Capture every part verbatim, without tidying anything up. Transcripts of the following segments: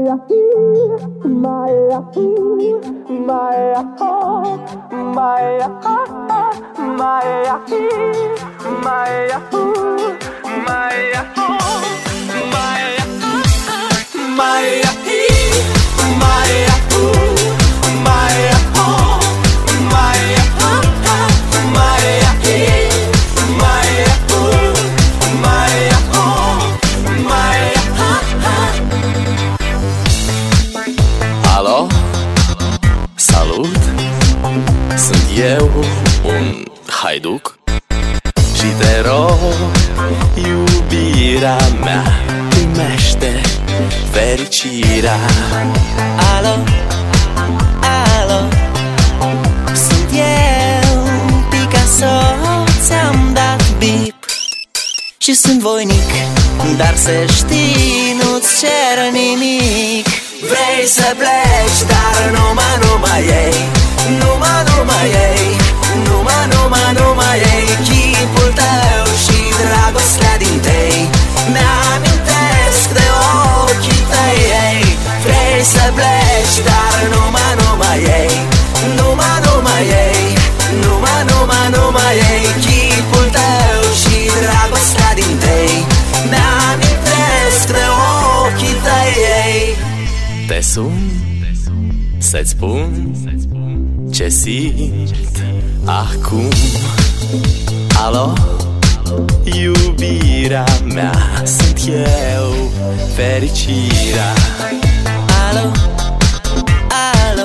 Alo, salut, sunt eu, un haiduc și te rog, iubirea mea, primește fericirea. Alo, alo, sunt eu, Picasso, ți-am dat bip și sunt voinic, dar să știi, nu-ți cer nimic. Vrei să pleci, dar numai, numai ei, numai, numai ei, numai, numai, numai ei, chipul tău și dragostea din tei mi-amintesc de ochii tăi ei. Vrei să pleci, dar numai, numai ei, numai, numai ei, numai, numai, numai ei, chipul tău și dragostea din tei mi-amintesc de ochii tăi ei. Te sun să-ți spun ce simt acum. Alo, iubirea mea, sunt eu, fericirea. Alo, alo,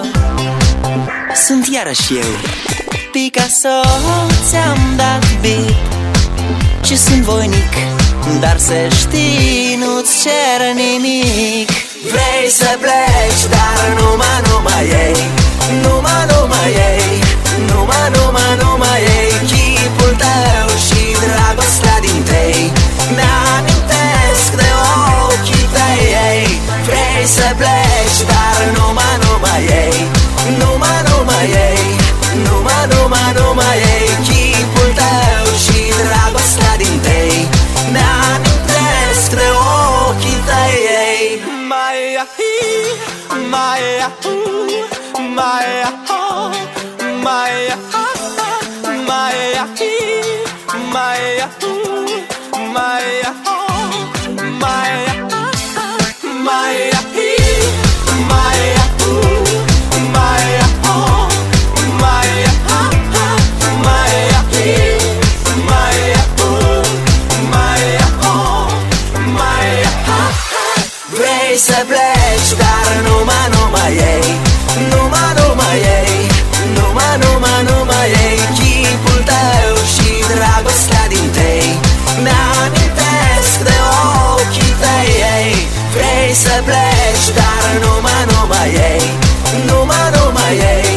sunt iarăși eu, Picasso, ți-am dat bip și sunt voinic, dar să știi, nu-ți cer nimic. Vrei să pleci, dar numai, numai ei, numai, numai ei, numai, numai, numai ei, chipul tău și dragostea din tei mi-amintesc de ochii tăi ei. Vrei să pleci, dar numai, numai ei, numai, numai ei, numai, numai, numai ei, chipul tău și dragostea din tei mi-amintesc de ochii tăi ei. Maya hi, Maya hu, Maya ho, Maya ha, Maya hi, Maya hu, Maya ho, Maya ha, Maya hi, Maya hu, Maya ho, Maya ha, Maya hi, Maya hu, Maya ho, Maya ha. Vrei să pleci, dar numai, numai ei, numai, numai ei, numai, numai, numai ei, chipul tău și dragostea din tei mi-amintesc de ochii tăi ei. Vrei să pleci, dar numai, numai ei, numai, numai ei,